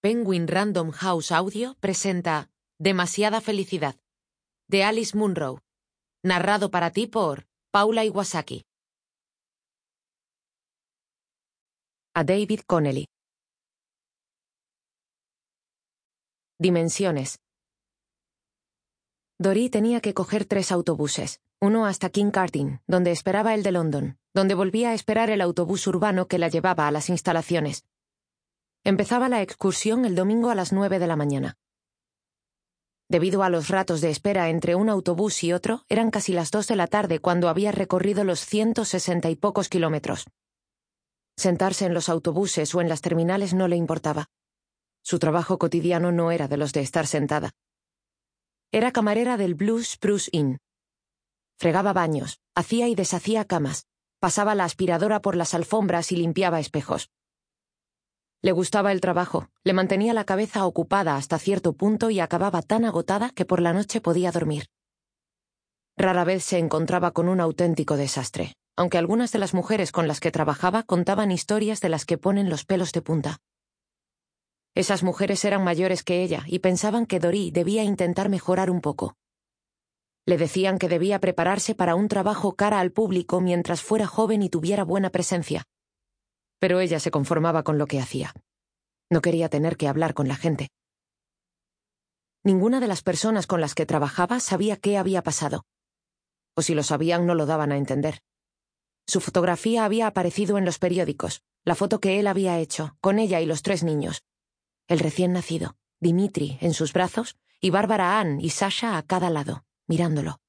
Penguin Random House Audio presenta Demasiada felicidad, de Alice Munro, narrado para ti por Paula Iwasaki. A David Connelly. Dimensiones. Dory tenía que coger 3 autobuses, uno hasta Kincardine, donde esperaba el de London, donde volvía a esperar el autobús urbano que la llevaba a las instalaciones. Empezaba la excursión el domingo a las 9 de la mañana. Debido a los ratos de espera entre un autobús y otro, eran casi las 2 de la tarde cuando había recorrido los 160 y pocos kilómetros. Sentarse en los autobuses o en las terminales no le importaba. Su trabajo cotidiano no era de los de estar sentada. Era camarera del Blue Spruce Inn. Fregaba baños, hacía y deshacía camas, pasaba la aspiradora por las alfombras y limpiaba espejos. Le gustaba el trabajo, le mantenía la cabeza ocupada hasta cierto punto y acababa tan agotada que por la noche podía dormir. Rara vez se encontraba con un auténtico desastre, aunque algunas de las mujeres con las que trabajaba contaban historias de las que ponen los pelos de punta. Esas mujeres eran mayores que ella y pensaban que Dory debía intentar mejorar un poco. Le decían que debía prepararse para un trabajo cara al público mientras fuera joven y tuviera buena presencia. Pero ella se conformaba con lo que hacía. No quería tener que hablar con la gente. Ninguna de las personas con las que trabajaba sabía qué había pasado. O si lo sabían, no lo daban a entender. Su fotografía había aparecido en los periódicos, la foto que él había hecho, con ella y los 3 niños. El recién nacido, Dimitri, en sus brazos, y Bárbara Ann y Sasha a cada lado, mirándolo.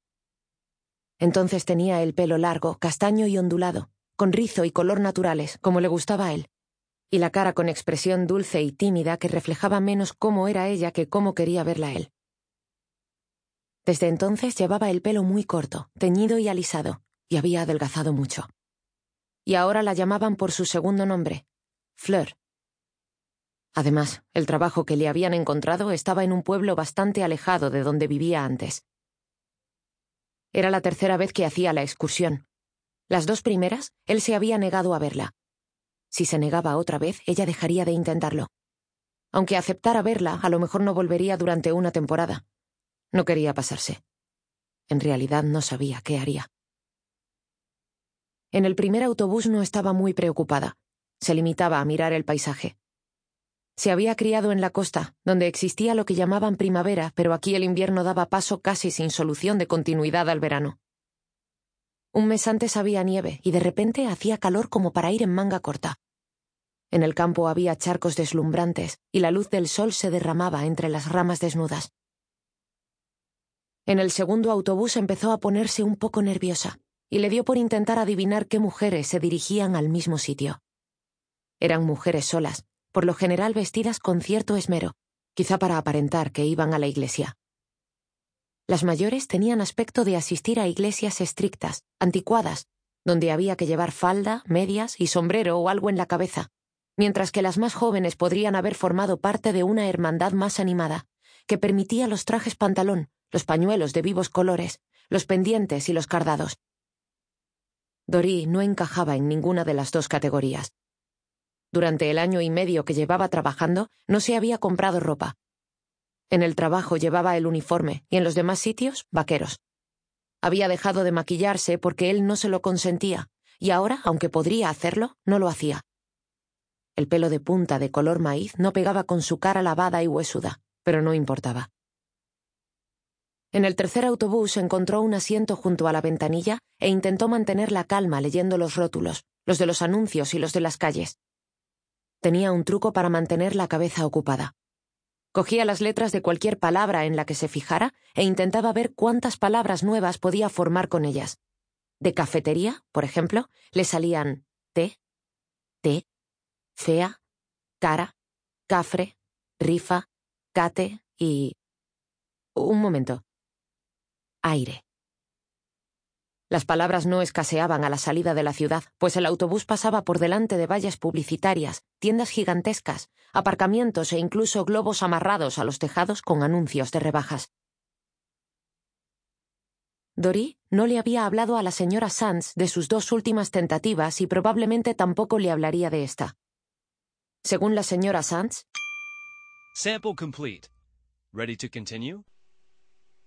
Entonces tenía el pelo largo, castaño y ondulado, con rizo y color naturales, como le gustaba a él, y la cara con expresión dulce y tímida que reflejaba menos cómo era ella que cómo quería verla él. Desde entonces llevaba el pelo muy corto, teñido y alisado, y había adelgazado mucho. Y ahora la llamaban por su segundo nombre, Fleur. Además, el trabajo que le habían encontrado estaba en un pueblo bastante alejado de donde vivía antes. Era la 3ª vez que hacía la excursión. Las 2 primeras, él se había negado a verla. Si se negaba otra vez, ella dejaría de intentarlo. Aunque aceptara verla, a lo mejor no volvería durante una temporada. No quería pasarse. En realidad no sabía qué haría. En el primer autobús no estaba muy preocupada. Se limitaba a mirar el paisaje. Se había criado en la costa, donde existía lo que llamaban primavera, pero aquí el invierno daba paso casi sin solución de continuidad al verano. Un mes antes había nieve y de repente hacía calor como para ir en manga corta. En el campo había charcos deslumbrantes y la luz del sol se derramaba entre las ramas desnudas. En el segundo autobús empezó a ponerse un poco nerviosa y le dio por intentar adivinar qué mujeres se dirigían al mismo sitio. Eran mujeres solas, por lo general vestidas con cierto esmero, quizá para aparentar que iban a la iglesia. Las mayores tenían aspecto de asistir a iglesias estrictas, anticuadas, donde había que llevar falda, medias y sombrero o algo en la cabeza, mientras que las más jóvenes podrían haber formado parte de una hermandad más animada, que permitía los trajes pantalón, los pañuelos de vivos colores, los pendientes y los cardados. Dory no encajaba en ninguna de las 2 categorías. Durante el año y medio que llevaba trabajando, no se había comprado ropa. En el trabajo llevaba el uniforme y en los demás sitios, vaqueros. Había dejado de maquillarse porque él no se lo consentía, y ahora, aunque podría hacerlo, no lo hacía. El pelo de punta de color maíz no pegaba con su cara lavada y huesuda, pero no importaba. En el tercer autobús encontró un asiento junto a la ventanilla e intentó mantener la calma leyendo los rótulos, los de los anuncios y los de las calles. Tenía un truco para mantener la cabeza ocupada. Cogía las letras de cualquier palabra en la que se fijara e intentaba ver cuántas palabras nuevas podía formar con ellas. De cafetería, por ejemplo, le salían té, fea, cara, cafre, rifa, cate y... Un momento. Aire. Las palabras no escaseaban a la salida de la ciudad, pues el autobús pasaba por delante de vallas publicitarias, tiendas gigantescas, aparcamientos e incluso globos amarrados a los tejados con anuncios de rebajas. Dory no le había hablado a la señora Sands de sus 2 últimas tentativas y probablemente tampoco le hablaría de esta. Según la señora Sands, Sample complete. Ready to continue?